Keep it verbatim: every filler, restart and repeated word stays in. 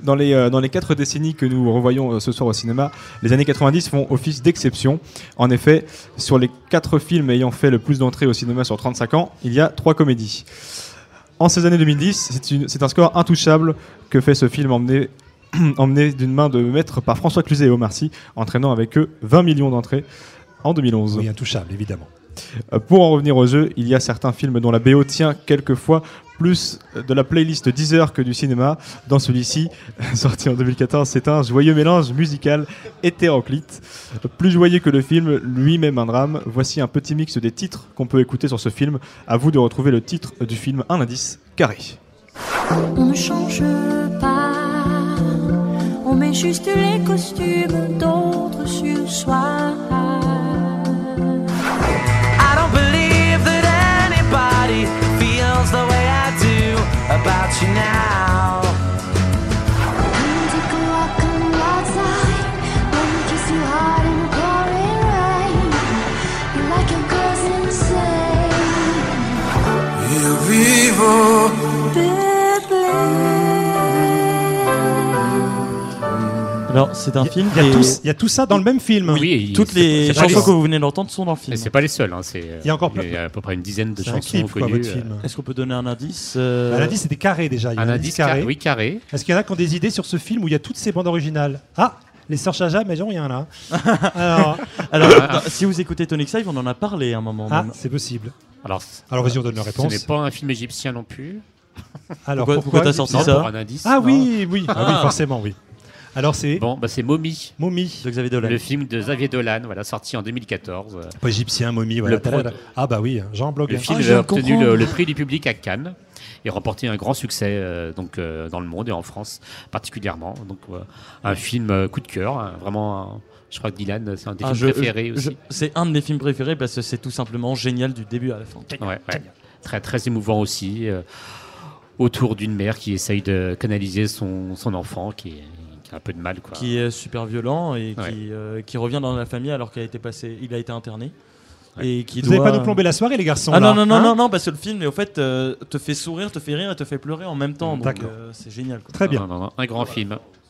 Dans les, euh, dans les quatre décennies que nous revoyons euh, ce soir au cinéma, les années quatre-vingt-dix font office d'exception. En effet, sur les quatre films ayant fait le plus d'entrées au cinéma sur trente-cinq ans, il y a trois comédies. En ces années deux mille dix, c'est, une, c'est un score intouchable que fait ce film emmené, emmené d'une main de maître par François Cluzet et Omar Sy, entraînant avec eux vingt millions d'entrées en deux mille onze. Oui, intouchable, évidemment. Euh, pour en revenir au jeu, il y a certains films dont la B O tient quelquefois plus de la playlist Deezer que du cinéma. Dans celui-ci, sorti en deux mille quatorze, c'est un joyeux mélange musical hétéroclite. Plus joyeux que le film, lui-même un drame. Voici un petit mix des titres qu'on peut écouter sur ce film. À vous de retrouver le titre du film. Un indice, Carré. On ne change pas, on met juste les costumes d'autres sur soi. I don't believe that anybody feels the way I do about you now. When you take a walk on the outside, when you kiss you hard in the pouring rain, you're like your girl's insane. Io vivo. Alors, c'est un film. Il y, a qui tout, est... il y a tout ça dans le même film. Oui, oui, toutes les chansons que vous venez d'entendre sont dans le film. Et c'est pas les seuls. Hein, c'est, il y a encore plein. Il y a à peu près une dizaine de c'est chansons clip, quoi, connues. votre film. Est-ce qu'on peut donner un indice euh... bah, L'indice, c'était carré déjà. Il y a un, un indice carré. carré. Oui, carré. Est-ce qu'il y en a qui ont des idées sur ce film où il y a toutes ces bandes originales? Ah, les Sœurs Chaja, mais il y en a là. Alors, Alors si vous écoutez Tonic Five, on en a parlé à un moment. Ah, même. c'est possible. Alors, Alors vas-y, on donne la réponse. Ce n'est pas un film égyptien non plus. Alors, pourquoi, pourquoi t'as sorti non, ça pour un indice. Ah non. oui, oui, ah, oui, forcément, oui. Alors c'est bon, bah c'est Momie. Momie de Xavier Dolan. Le film de Xavier Dolan, voilà, sorti en deux mille quatorze. Pas égyptien, Momie, voilà. Pro... Ah bah oui, Jean Bloguin. Le film ah, a obtenu le, le prix du public à Cannes et remporté un grand succès euh, donc euh, dans le monde et en France particulièrement. Donc euh, un film euh, coup de cœur, hein, vraiment. Un... Je crois que Dylan, c'est un des ah, films je, préférés je, aussi. Je, c'est un de mes films préférés parce que c'est tout simplement génial du début à la fin. Ouais, ouais. Très très émouvant aussi. Euh, autour d'une mère qui essaye de canaliser son, son enfant qui est un peu de mal, quoi. Qui est super violent et ouais. qui, euh, qui revient dans la famille alors qu'il a été passé, il a été interné. Ouais. Et qui Vous doit... n'allez pas nous plomber la soirée, les garçons? Ah là, non non non hein non non parce que le film, au fait, euh, te fait sourire, te fait rire et te fait pleurer en même temps. Donc euh, c'est génial, quoi. Très bien. Non, non, non, un grand film.